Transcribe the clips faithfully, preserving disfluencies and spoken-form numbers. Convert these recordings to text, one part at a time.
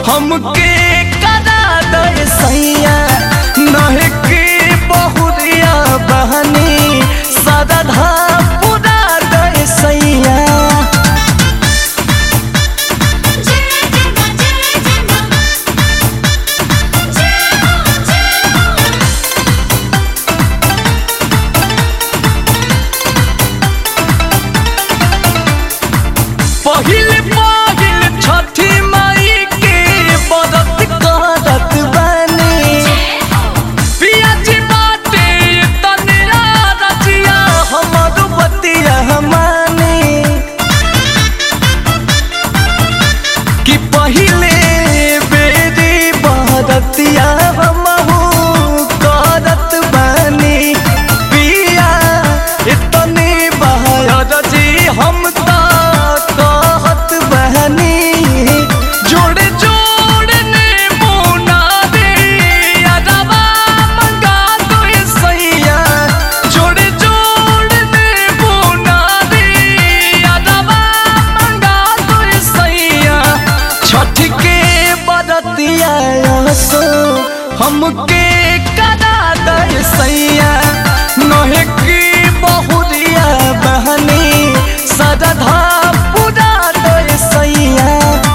हमके करा दे सैया नहे के बहुरिया बहनी सदा पूरा दे सैया। पहिल पहिल छठी माई के व्रत करत बानी पियाजी बाटे तनिया रजिया हमर बतिया मानी कि पहिले बेरी बरतिया हमहू करत बानी पिया इतनी बहर जी हम जोड़े जोड़े ने मोना दे अदबा मंगा दो सैया जोड़े जोड़े ने मोना दे अदबा मंगा दो सैया। छठ के बरतिया सो हमके करा दे सैया नहे की बहुरिया बहनी सदा पूरा दे सैया।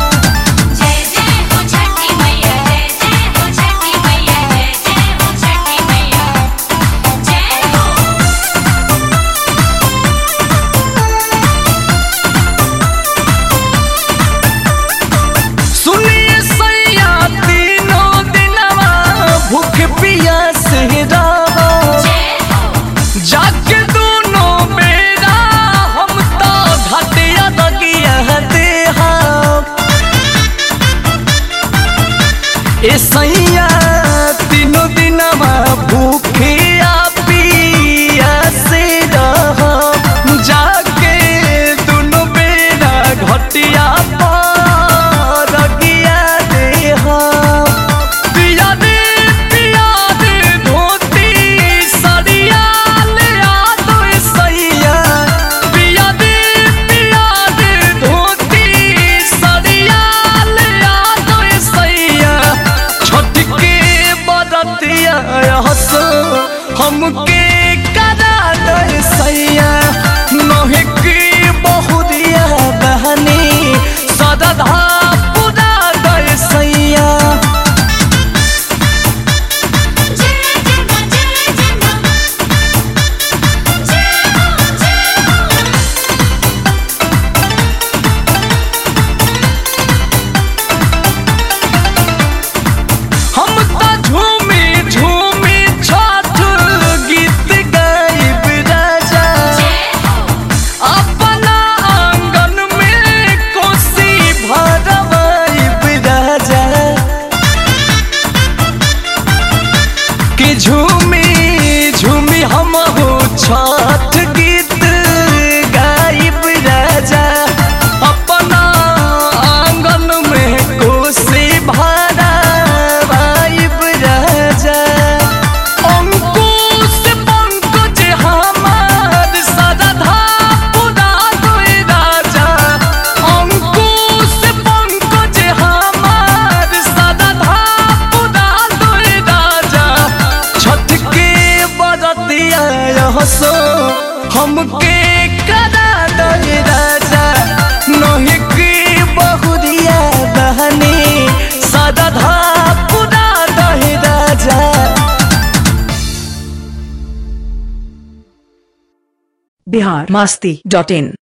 भूख पियास रहो जाके दोनों बेरा हम तो घटिया दगिया देहा ए सैया तीनों दिनवा भूखिया पियास रहो जाके दोनों बेरा घटिया दगिया देहा। हमके करा दे सैया नहे की बहुरिया बहनी सदा पूरा दे सैया। हम तो झूमी झूमी अपना आंगन में कोसी भरवाइब राजा कि झूमी झूमी हम हो छठ गीत गाइब राजा अपना आंगन में कोसी भरवाइब राजा। अंकुश पंकज हमार सदा पूरा दे राजा अंकुश पंकज हमार सदा पूरा दे राजा। छठ के बरतिया सो हमके करा दे राजा नहे की बहुरिया बहनी सदा पूरा दे राजा। बिहार मस्ती डॉट इन।